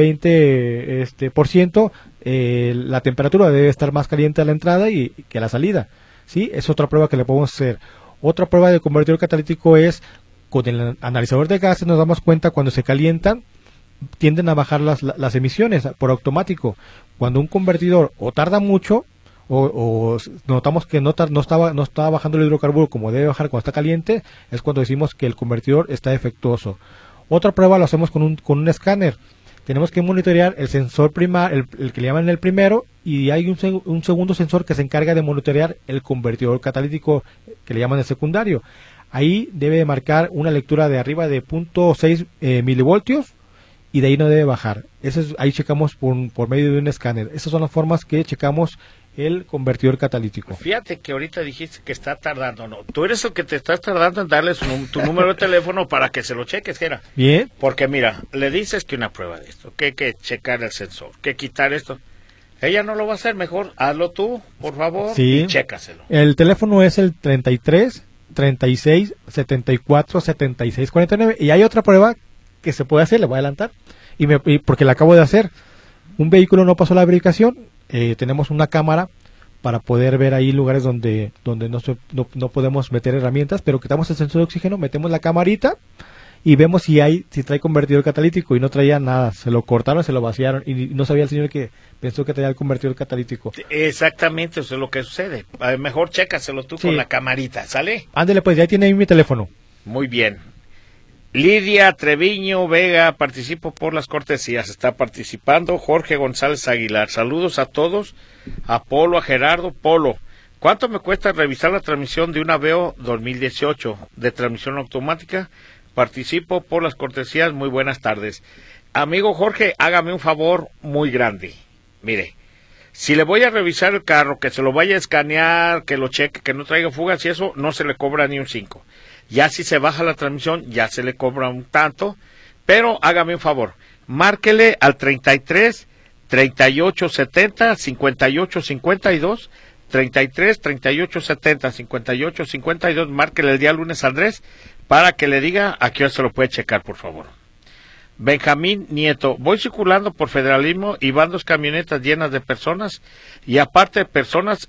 veinte este, por ciento. Eh, la temperatura debe estar más caliente a la entrada y, que a la salida. ¿Sí? Es otra prueba que le podemos hacer. Otra prueba del convertidor catalítico es con el analizador de gases. Nos damos cuenta cuando se calientan, tienden a bajar las, las emisiones por automático. Cuando un convertidor o tarda mucho, O, o notamos que no, no, estaba, no estaba bajando el hidrocarburo como debe bajar cuando está caliente, es cuando decimos que el convertidor está defectuoso. Otra prueba lo hacemos con un, con un escáner. Tenemos que monitorear el sensor primario, el, el que le llaman el primero, y hay un, un segundo sensor que se encarga de monitorear el convertidor catalítico que le llaman el secundario. Ahí debe de marcar una lectura de arriba de punto seis eh, milivoltios y de ahí no debe bajar. Eso es, ahí checamos por, por medio de un escáner. Esas son las formas que checamos el convertidor catalítico. Fíjate que ahorita dijiste que está tardando, no, tú eres el que te estás tardando en darle su, tu número de teléfono para que se lo cheques, Gera. Bien. Porque mira, le dices que una prueba de esto, que hay que checar el sensor, que quitar esto. Ella no lo va a hacer, mejor hazlo tú, por favor, sí. Y chécaselo. El teléfono es el treinta y tres, treinta y seis, setenta y cuatro, setenta y seis, cuarenta y nueve. Y hay otra prueba que se puede hacer, le voy a adelantar, y, me, y porque la acabo de hacer. Un vehículo no pasó la verificación. Eh, tenemos una cámara para poder ver ahí lugares donde donde no, se, no, no podemos meter herramientas, pero quitamos el sensor de oxígeno, metemos la camarita y vemos si hay si trae convertidor catalítico, y no traía nada, se lo cortaron, se lo vaciaron y no sabía el señor que pensó que traía el convertidor catalítico. Exactamente, eso es lo que sucede. A ver, mejor chécaselo tú sí. Con la camarita, ¿sale? Ándele pues, ya tiene ahí mi teléfono. Muy bien. Lidia Treviño Vega, participo por las cortesías, está participando Jorge González Aguilar. Saludos a todos, a Polo, a Gerardo. Polo, ¿cuánto me cuesta revisar la transmisión de una Aveo dos mil dieciocho de transmisión automática? Participo por las cortesías, muy buenas tardes. Amigo Jorge, hágame un favor muy grande. Mire, si le voy a revisar el carro, que se lo vaya a escanear, que lo cheque, que no traiga fugas y eso, no se le cobra ni un cinco. Ya si se baja la transmisión, ya se le cobra un tanto, pero hágame un favor, márquele al treinta y tres, treinta y ocho setenta, cincuenta y ocho cincuenta y dos, treinta y tres, treinta y ocho setenta, cincuenta y ocho cincuenta y dos, márquele el día lunes a Andrés para que le diga a qué hora se lo puede checar, por favor. Benjamín Nieto, voy circulando por Federalismo y van dos camionetas llenas de personas y aparte de personas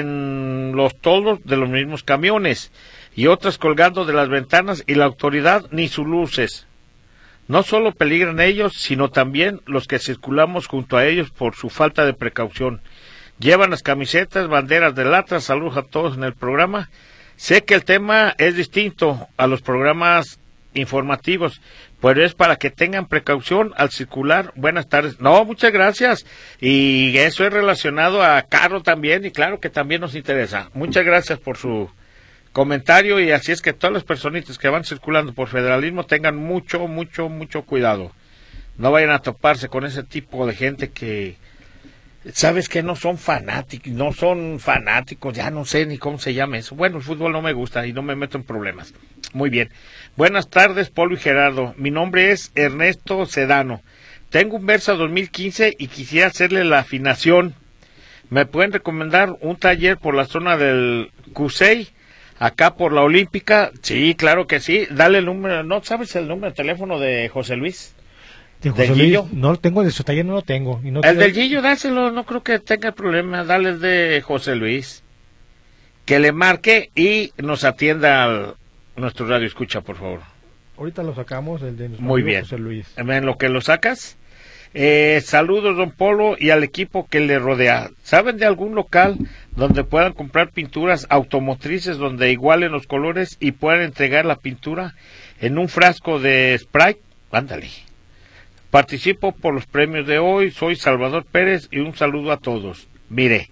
en los toldos de los mismos camiones y otras colgando de las ventanas y la autoridad ni sus luces. No solo peligran ellos, sino también los que circulamos junto a ellos por su falta de precaución. Llevan las camisetas, banderas de lata. Saludos a todos en el programa. Sé que el tema es distinto a los programas informativos, pero es para que tengan precaución al circular. Buenas tardes. No, muchas gracias. Y eso es relacionado a carro también, y claro que también nos interesa. Muchas gracias por su comentario, y así es que todas las personitas que van circulando por Federalismo tengan mucho, mucho, mucho cuidado. No vayan a toparse con ese tipo de gente que, sabes que no son fanáticos, no son fanáticos, ya no sé ni cómo se llama eso. Bueno, el fútbol no me gusta y no me meto en problemas. Muy bien. Buenas tardes, Polo y Gerardo. Mi nombre es Ernesto Sedano. Tengo un Versa dos mil quince y quisiera hacerle la afinación. ¿Me pueden recomendar un taller por la zona del Cusey? Acá por la Olímpica, sí, claro que sí. Dale el número, ¿no sabes el número de teléfono de José Luis? ¿De José Luis? Gillo? No lo tengo, de su taller no lo tengo. Y no el quiero... del Gillo, dáselo, no creo que tenga problema. Dale el de José Luis. Que le marque y nos atienda al, nuestro radio escucha, por favor. Ahorita lo sacamos, el de nuestro Muy bien. José Luis. En lo que lo sacas. Eh, saludos, don Polo, y al equipo que le rodea. ¿Saben de algún local donde puedan comprar pinturas automotrices donde igualen los colores y puedan entregar la pintura en un frasco de Sprite? Ándale. Participo por los premios de hoy. Soy Salvador Pérez y un saludo a todos. Mire,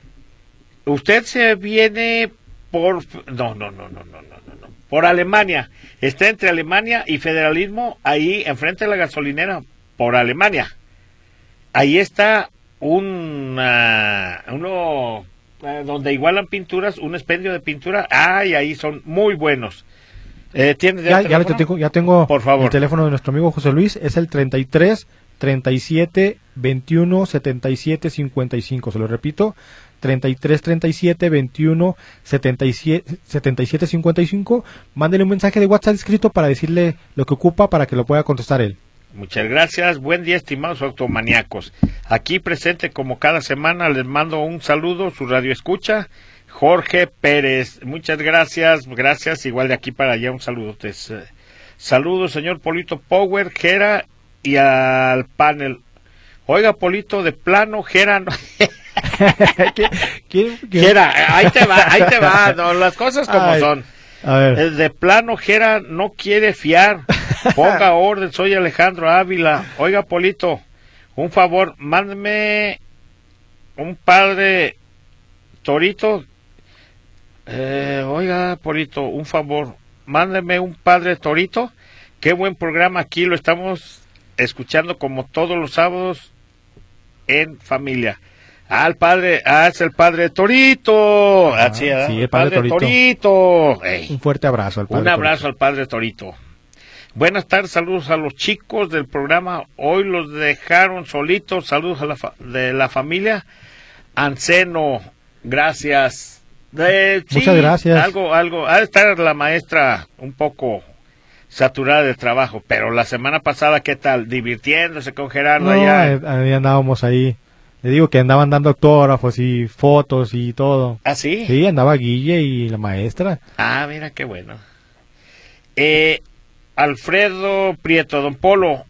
usted se viene por... No, no, no, no, no, no, no, no. Por Alemania. Está entre Alemania y Federalismo, ahí enfrente de la gasolinera. Por Alemania. Ahí está un uh, uno uh, donde igualan pinturas, un expendio de pintura. Ay, ahí son muy buenos. Eh, ¿Tienes ya, ya, te tengo, ya tengo Por favor. El teléfono de nuestro amigo José Luis, es el treinta y tres, treinta y siete, veintiuno, setenta y siete, cincuenta y cinco. Se lo repito, treinta y tres, treinta y siete, veintiuno, setenta y siete, setenta y siete, cincuenta y cinco. Mándele un mensaje de WhatsApp escrito para decirle lo que ocupa para que lo pueda contestar él. Muchas gracias. Buen día, estimados automaníacos. Aquí presente como cada semana, les mando un saludo, su radio escucha, Jorge Pérez. Muchas gracias, gracias. Igual de aquí para allá un saludo. Saludos, señor Polito Power, Jera y al panel. Oiga, Polito, de plano, Jera no... ¿Qué, qué, qué? Jera, ahí te va, ahí te va, no, las cosas como Ay, son. A ver. De plano, Jera no quiere fiar. Ponga orden, soy Alejandro Ávila. Oiga, Polito, un favor, mándeme un padre torito. Eh, oiga, Polito, un favor, mándeme un padre torito. Qué buen programa, aquí lo estamos escuchando como todos los sábados en familia. Ah, el padre, ah, es el padre Torito. Ah, sí, ¿eh? Sí, el padre, padre Torito. Torito. Ey. Un fuerte abrazo al padre Un abrazo Torito. al padre Torito. Buenas tardes, saludos a los chicos del programa. Hoy los dejaron solitos. Saludos a la fa de la familia Anceno. Gracias. Eh, sí, Muchas gracias. Algo, algo. Ha de estar la maestra un poco saturada de trabajo, pero la semana pasada, ¿qué tal? Divirtiéndose con Gerardo No, allá. eh, ahí andábamos ahí. Le digo que andaban dando autógrafos y fotos y todo. ¿Ah, sí? Sí, andaba Guille y la maestra. Ah, mira qué bueno. Eh, Alfredo Prieto, don Polo,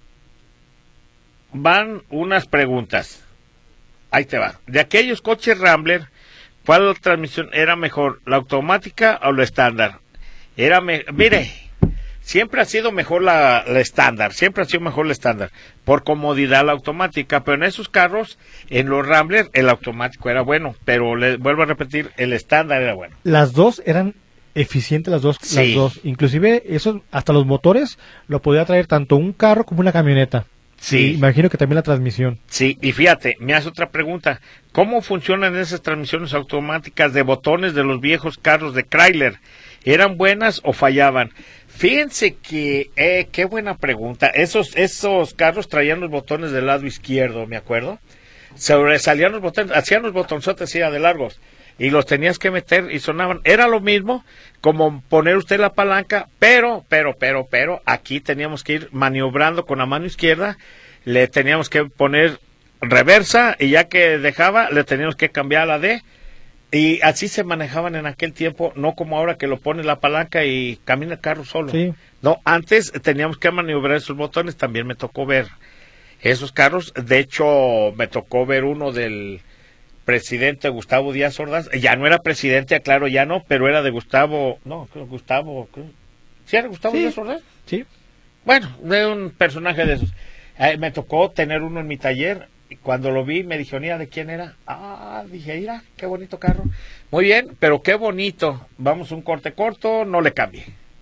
van unas preguntas. Ahí te va. De aquellos coches Rambler, ¿cuál transmisión era mejor, la automática o la estándar? Era me mire, siempre ha sido mejor la, la estándar, siempre ha sido mejor la estándar, por comodidad la automática, pero en esos carros, en los Rambler, el automático era bueno, pero le vuelvo a repetir, el estándar era bueno. Las dos eran eficientes, las dos, Sí. las dos. Inclusive, esos, hasta los motores, lo podía traer tanto un carro como una camioneta. Sí. Y imagino que también la transmisión. Sí, y fíjate, me hace otra pregunta. ¿Cómo funcionan esas transmisiones automáticas de botones de los viejos carros de Chrysler? ¿Eran buenas o fallaban? Fíjense que, eh, qué buena pregunta. Esos, esos carros traían los botones del lado izquierdo, me acuerdo. Sobresalían los botones, hacían los botonzotes así de largos. Y los tenías que meter y sonaban. Era lo mismo como poner usted la palanca, pero, pero, pero, pero, aquí teníamos que ir maniobrando con la mano izquierda, le teníamos que poner reversa y ya que dejaba, le teníamos que cambiar a la D. Y así se manejaban en aquel tiempo, no como ahora que lo pone la palanca y camina el carro solo. Sí. No, antes teníamos que maniobrar esos botones, también me tocó ver esos carros. De hecho, me tocó ver uno del presidente Gustavo Díaz Ordaz, ya no era presidente, aclaro, ya no, pero era de Gustavo, no, Gustavo, ¿sí era Gustavo Sí. Díaz Ordaz? Sí. Bueno, de un personaje de esos. Eh, me tocó tener uno en mi taller, y cuando lo vi me dijo, mira, ¿de quién era? Ah, dije, mira, qué bonito carro. Muy bien, pero qué bonito. Vamos un corte corto, no le cambie.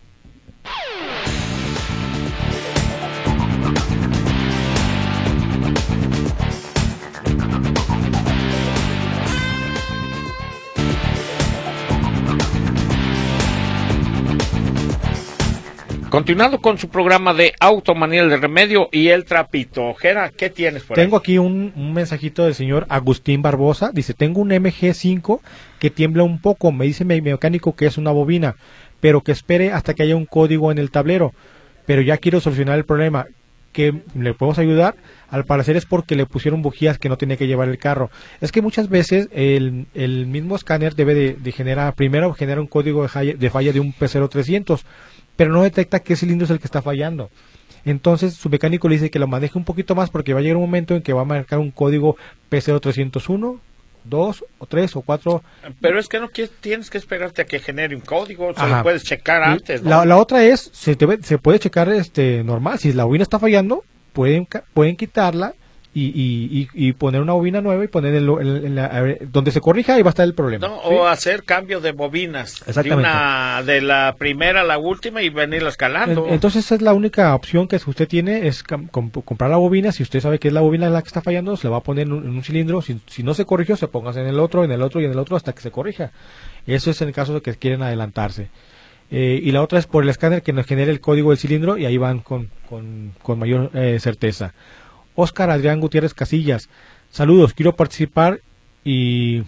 Continuando con su programa de Automanía de Remedio y el Trapito. Jera, ¿qué tienes por Tengo ahí? aquí un, un mensajito del señor Agustín Barbosa. Dice, tengo un M G cinco que tiembla un poco. Me dice mi mecánico que es una bobina, pero que espere hasta que haya un código en el tablero. Pero ya quiero solucionar el problema. ¿Que le podemos ayudar? Al parecer es porque le pusieron bujías que no tenía que llevar el carro. Es que muchas veces el, el mismo escáner debe de, de generar, primero genera un código de falla de, falla de un P cero trescientos, pero no detecta qué cilindro es el que está fallando. Entonces su mecánico le dice que lo maneje un poquito más porque va a llegar un momento en que va a marcar un código P cero trescientos uno, dos o tres o cuatro. Pero es que no quieres, tienes que esperarte a que genere un código, se Ajá. lo puedes checar antes, ¿no? La, la otra es, se, debe, se puede checar este normal, si la bobina está fallando, pueden, ca- pueden quitarla y, y, y, y poner una bobina nueva y poner el, el, el, la, ver, donde se corrija y va a estar el problema. No, ¿sí? O hacer cambio de bobinas. De, una, de la primera a la última y venirla escalando. Entonces esa es la única opción que usted tiene, es comp comprar la bobina. Si usted sabe que es la bobina la que está fallando, se la va a poner en un, en un cilindro. Si, si no se corrigió, se ponga en el otro, en el otro y en el otro hasta que se corrija. Eso es en el caso de que quieren adelantarse. Eh, y la otra es por el escáner que nos genere el código del cilindro y ahí van con, con, con mayor eh, certeza. Oscar Adrián Gutiérrez Casillas, saludos, quiero participar y,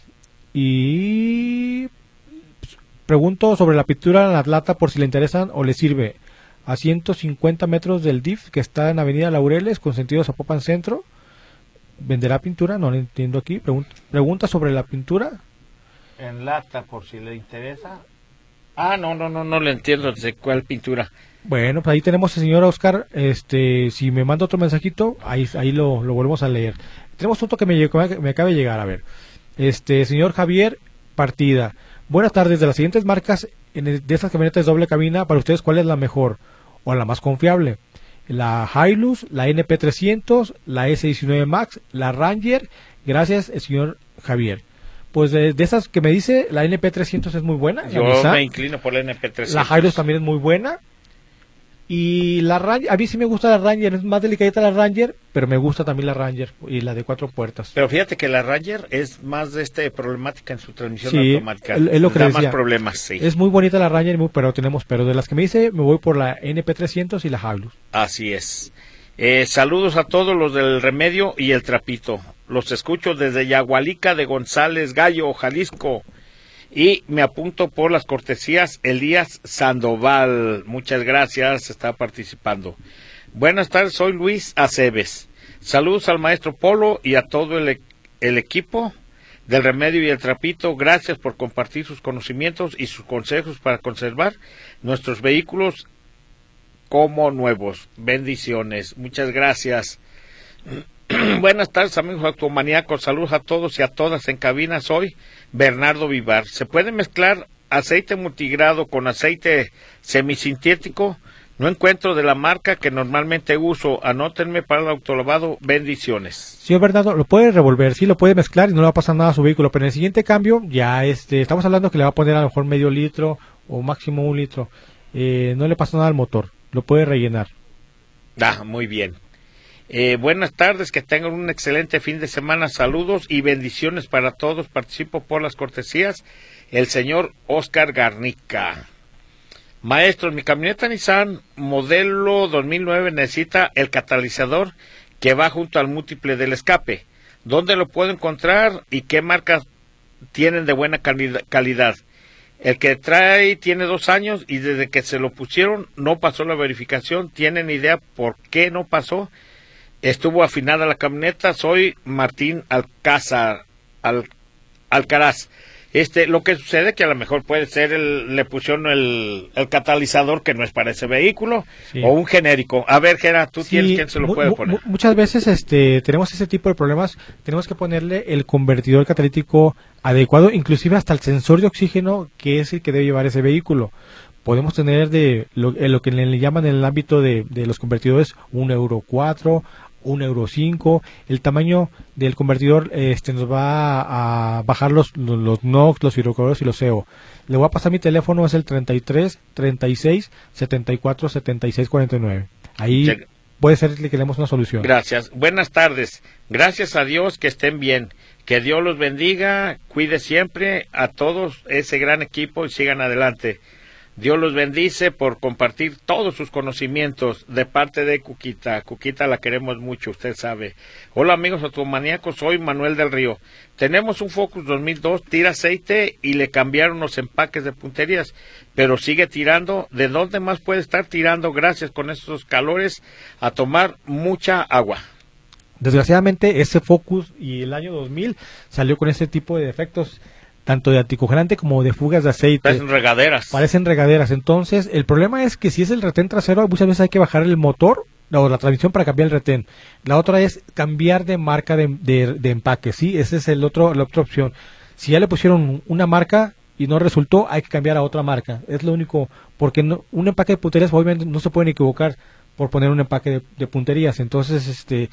y pregunto sobre la pintura en la lata por si le interesan o le sirve. A ciento cincuenta metros del D I F que está en Avenida Laureles con sentido Zapopan Centro. ¿Venderá pintura? No lo entiendo aquí. Pregunta, pregunta sobre la pintura. En lata por si le interesa. Ah, no, no, no, no le entiendo de cuál pintura. Bueno, pues ahí tenemos al señor Oscar. Este, si me manda otro mensajito, ahí, ahí lo, lo volvemos a leer. Tenemos otro que me, llegó, me acaba de llegar, a ver. Este, señor Javier Partida. Buenas tardes, de las siguientes marcas en el, de estas camionetas doble cabina, para ustedes, ¿cuál es la mejor o la más confiable? La Hilux, la N P trescientos, la S diecinueve Max, la Ranger. Gracias, el señor Javier. Pues de, de esas que me dice, la N P trescientos es muy buena. Yo me inclino por la N P trescientos. La Hilux también es muy buena. Y la Ranger, a mí sí me gusta la Ranger, es más delicadita la Ranger, pero me gusta también la Ranger y la de cuatro puertas. Pero fíjate que la Ranger es más de este problemática en su transmisión sí, automática. Es, es lo que da decía. Más problemas, sí. Es muy bonita la Ranger, pero tenemos, pero de las que me dice, me voy por la N P trescientos y la Hilux. Así es. Eh, saludos a todos los del Remedio y el Trapito. Los escucho desde Yagualica de González Gallo, Jalisco. Y me apunto por las cortesías Elías Sandoval. Muchas gracias, está participando. Buenas tardes, soy Luis Aceves. Saludos al maestro Polo y a todo el, el equipo del Remedio y el Trapito. Gracias por compartir sus conocimientos y sus consejos para conservar nuestros vehículos como nuevos. Bendiciones. Muchas gracias. Buenas tardes, amigos automaníacos. Saludos a todos y a todas en cabina. Soy Bernardo Vivar. ¿Se puede mezclar aceite multigrado con aceite semisintético? No encuentro de la marca que normalmente uso. Anótenme para el autolavado. Bendiciones. Sí, Bernardo, lo puede revolver, sí, lo puede mezclar y no le va a pasar nada a su vehículo. Pero en el siguiente cambio, ya este, estamos hablando que le va a poner a lo mejor medio litro o máximo un litro. Eh, no le pasa nada al motor. Lo puede rellenar. Ah, muy bien. Eh, buenas tardes, que tengan un excelente fin de semana, saludos y bendiciones para todos. Participo por las cortesías el señor Oscar Garnica. Maestros, mi camioneta Nissan modelo dos mil nueve necesita el catalizador que va junto al múltiple del escape. ¿Dónde lo puedo encontrar y qué marcas tienen de buena calidad? El que trae tiene dos años y desde que se lo pusieron no pasó la verificación. ¿Tienen idea por qué no pasó? Estuvo afinada la camioneta. Soy Martín Alcázar, Al, Alcaraz. Este, lo que sucede que a lo mejor puede ser el, le pusieron el, el catalizador que no es para ese vehículo, sí, o un genérico. A ver, Gera, tú sí, tienes quién se lo puede poner. Muchas veces este tenemos ese tipo de problemas, tenemos que ponerle el convertidor catalítico adecuado, inclusive hasta el sensor de oxígeno que es el que debe llevar ese vehículo. Podemos tener de lo, lo que le llaman en el ámbito de, de los convertidores un euro cuatro, un euro cinco. El tamaño del convertidor este nos va a, a bajar los, los, los NOx, los hidrocarburos y los C O. Le voy a pasar mi teléfono, es el treinta y tres, treinta y seis, setenta y cuatro, setenta y seis, cuarenta y nueve. Ahí sí, puede ser que le demos una solución. Gracias. Buenas tardes. Gracias a Dios, que estén bien. Que Dios los bendiga, cuide siempre a todos ese gran equipo y sigan adelante. Dios los bendice por compartir todos sus conocimientos de parte de Cuquita. Cuquita la queremos mucho, usted sabe. Hola amigos automaníacos, soy Manuel del Río. Tenemos un Focus dos mil dos, tira aceite y le cambiaron los empaques de punterías, pero sigue tirando. ¿De dónde más puede estar tirando? Gracias, con estos calores, a tomar mucha agua. Desgraciadamente ese Focus y el año dos mil salió con ese tipo de defectos, tanto de anticongelante como de fugas de aceite. Parecen regaderas. Parecen regaderas. Entonces, el problema es que si es el retén trasero, muchas veces hay que bajar el motor o la transmisión para cambiar el retén. La otra es cambiar de marca de, de, de empaque, ¿sí? Esa es el otro, la otra opción. Si ya le pusieron una marca y no resultó, hay que cambiar a otra marca. Es lo único, porque no, un empaque de punterías obviamente no se pueden equivocar por poner un empaque de, de punterías. Entonces, este...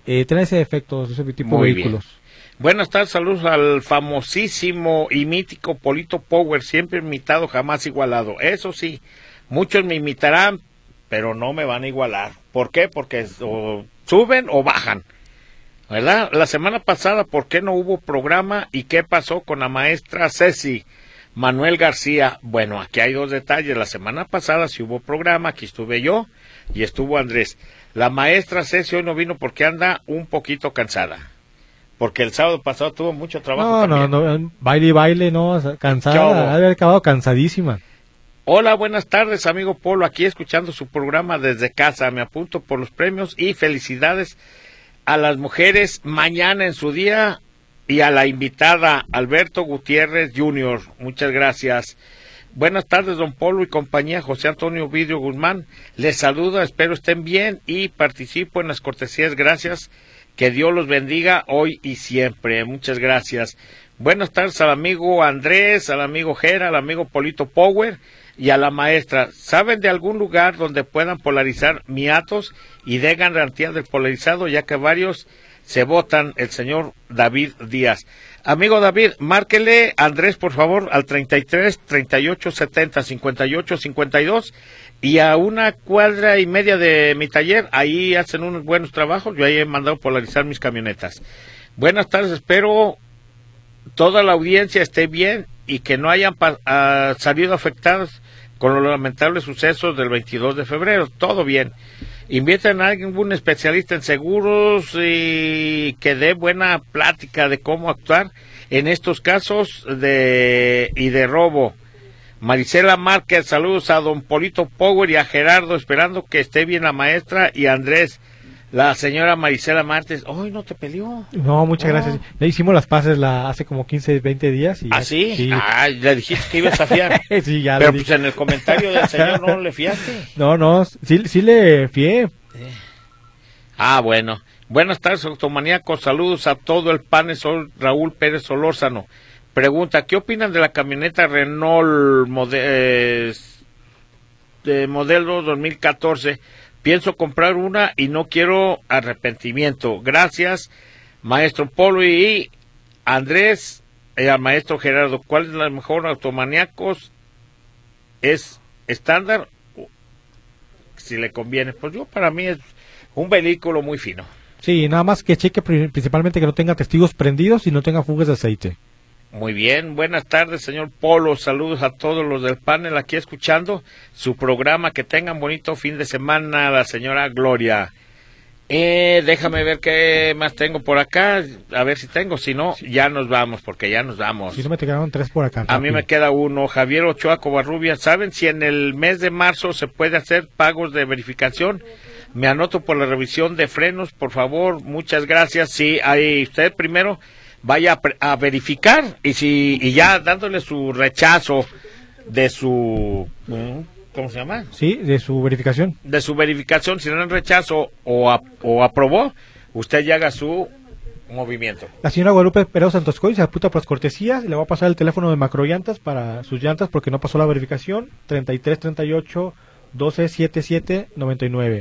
eh, tener ese efecto, ese tipo Muy de vehículos. Bien. Buenas tardes, saludos al famosísimo y mítico Polito Power, siempre imitado, jamás igualado. Eso sí, muchos me imitarán, pero no me van a igualar. ¿Por qué? Porque o suben o bajan, ¿verdad? La semana pasada, ¿por qué no hubo programa? ¿Y qué pasó con la maestra Ceci Manuel García? Bueno, aquí hay dos detalles. La semana pasada sí hubo programa, aquí estuve yo y estuvo Andrés. La maestra Ceci hoy no vino porque anda un poquito cansada. Porque el sábado pasado tuvo mucho trabajo. No, también. no, no, baile y baile, no, cansada, ha de haber acabado cansadísima. Hola, buenas tardes, amigo Polo, aquí escuchando su programa desde casa. Me apunto por los premios y felicidades a las mujeres mañana en su día y a la invitada Alberto Gutiérrez junior Muchas gracias. Buenas tardes, don Polo y compañía. José Antonio Vidrio Guzmán les saluda, espero estén bien y participo en las cortesías. Gracias. Que Dios los bendiga hoy y siempre. Muchas gracias. Buenas tardes al amigo Andrés, al amigo Jera, al amigo Polito Power y a la maestra. ¿Saben de algún lugar donde puedan polarizar miatos y den garantía del polarizado, ya que varios se votan? El señor David Díaz. Amigo David, márquele Andrés, por favor, al treinta y tres, treinta y ocho, setenta, cincuenta y ocho, cincuenta y dos. Y a una cuadra y media de mi taller, ahí hacen unos buenos trabajos, yo ahí he mandado polarizar mis camionetas. Buenas tardes, espero toda la audiencia esté bien y que no hayan uh, salido afectados con los lamentables sucesos del veintidós de febrero, todo bien. Inviten a algún especialista en seguros y que dé buena plática de cómo actuar en estos casos de y de robo. Marisela Márquez, saludos a don Polito Power y a Gerardo, esperando que esté bien la maestra y Andrés. La señora Marisela Márquez, hoy no te peleó. No, muchas oh. gracias. Le hicimos las pases la, hace como quince, veinte días. Y ¿Ah, ya, sí? sí? Ah, le dijiste que ibas a fiar. Sí, ya Pero le pues en el comentario del señor no le fiaste. No, no, sí, sí le fié. Ah, bueno. Buenas tardes, automaníacos. Saludos a todo el panel. Soy Raúl Pérez Solórzano. Pregunta, ¿qué opinan de la camioneta Renault mode eh, de modelo dos mil catorce? Pienso comprar una y no quiero arrepentimiento. Gracias, maestro Polo y Andrés, y al maestro Gerardo. ¿Cuál es la mejor, automaníacos? ¿Es estándar? Si le conviene. Pues yo, para mí es un vehículo muy fino. Sí, nada más que cheque principalmente que no tenga testigos prendidos y no tenga fugas de aceite. Muy bien, buenas tardes, señor Polo. Saludos a todos los del panel aquí escuchando su programa. Que tengan bonito fin de semana. La señora Gloria. Eh, déjame ver qué más tengo por acá. A ver si tengo. Si no, sí. Ya nos vamos, porque ya nos vamos. Si no, me te quedaron tres por acá. A rápido. Mí me queda uno. Javier Ochoa Covarrubia. ¿Saben si en el mes de marzo se puede hacer pagos de verificación? Me anoto por la revisión de frenos, por favor. Muchas gracias. Sí, ahí usted primero vaya a, a verificar y si y ya dándole su rechazo de su ¿cómo se llama? Sí, de su verificación. De su verificación, si no es rechazo o, a, o aprobó, usted ya haga su movimiento. La señora Guadalupe Pereo Santoscoy se apunta por las cortesías y le va a pasar el teléfono de Macrollantas para sus llantas porque no pasó la verificación. treinta y tres, treinta y ocho, doce, setenta y siete, noventa y nueve.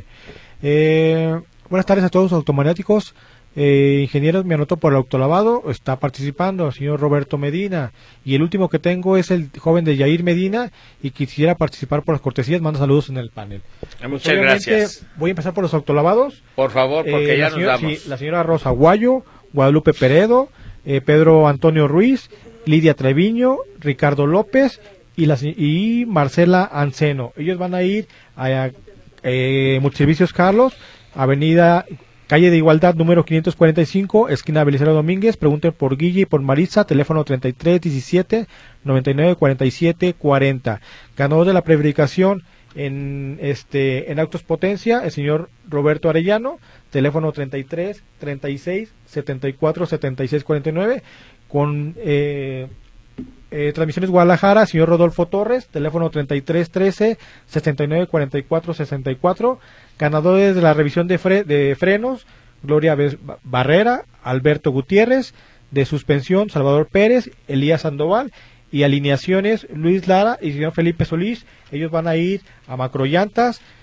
Eh, buenas tardes a todos los automaniáticos. Eh, ingenieros, me anotó por el autolavado, está participando el señor Roberto Medina, y el último que tengo es el joven de Yair Medina y quisiera participar por las cortesías. Manda saludos en el panel. Muchas pues, gracias. Voy a empezar por los autolavados, por favor, porque eh, ya señora, nos vamos. Sí, la señora Rosa Guayo, Guadalupe Peredo, eh, Pedro Antonio Ruiz, Lidia Treviño, Ricardo López y, la, y Marcela Anceno. Ellos van a ir a eh, Multiservicios Carlos, avenida Calle de Igualdad, número quinientos cuarenta y cinco, esquina Belisario Domínguez. Pregunten por Guille y por Marisa, teléfono treinta y tres, diecisiete, noventa y nueve, cuarenta y siete, cuarenta. Ganador de la preverificación en este en Autos Potencia, el señor Roberto Arellano, teléfono treinta y tres, treinta y seis, setenta y cuatro, setenta y seis, cuarenta y nueve. Con eh, eh, Transmisiones Guadalajara, señor Rodolfo Torres, teléfono treinta y tres, trece, sesenta y nueve, cuarenta y cuatro, sesenta y cuatro. Ganadores de la revisión de, fre de frenos, Gloria Barrera, Alberto Gutiérrez, de suspensión, Salvador Pérez, Elías Sandoval, y alineaciones, Luis Lara y señor Felipe Solís. Ellos van a ir a Macrollantas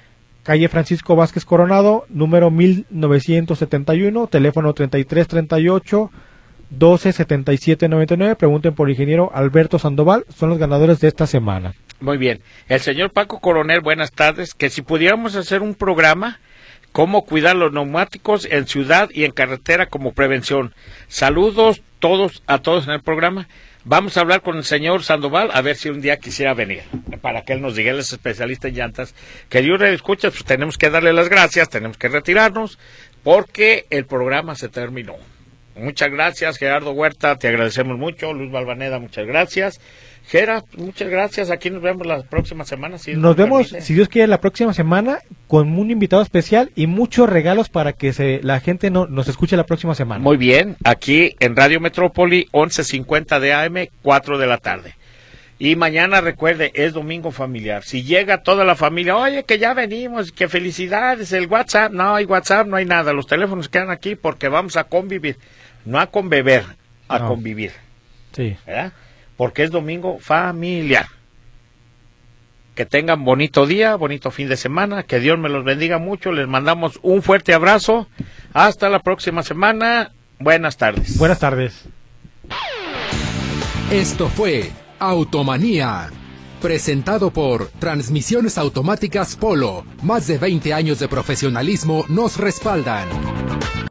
calle Francisco Vázquez Coronado, número mil novecientos setenta y uno, teléfono treinta y tres treinta y ocho, doce setenta y siete noventa y nueve. Pregunten por ingeniero Alberto Sandoval, son los ganadores de esta semana. Muy bien. El señor Paco Coronel, buenas tardes. Que si pudiéramos hacer un programa, cómo cuidar los neumáticos en ciudad y en carretera como prevención. Saludos todos a todos en el programa. Vamos a hablar con el señor Sandoval a ver si un día quisiera venir, para que él nos diga, él es especialista en llantas. Querido Radio Escuchas, pues tenemos que darle las gracias, tenemos que retirarnos, porque el programa se terminó. Muchas gracias, Gerardo Huerta, te agradecemos mucho. Luz Balvaneda, muchas gracias. Gera, muchas gracias. Aquí nos vemos la próxima semana. Si nos vemos, permite. Si Dios quiere, la próxima semana con un invitado especial y muchos regalos para que se, la gente no, nos escuche la próxima semana. Muy bien, aquí en Radio Metrópoli, once cincuenta de A M, cuatro de la tarde. Y mañana, recuerde, es domingo familiar. Si llega toda la familia, oye, que ya venimos, que felicidades, el WhatsApp, no hay WhatsApp, no hay nada. Los teléfonos quedan aquí porque vamos a convivir. No a conbeber, a no. convivir. Sí. ¿Verdad? Porque es domingo familiar. Que tengan bonito día, bonito fin de semana, que Dios me los bendiga mucho, les mandamos un fuerte abrazo, hasta la próxima semana, buenas tardes. Buenas tardes. Esto fue Automanía, presentado por Transmisiones Automáticas Polo, más de veinte años de profesionalismo nos respaldan.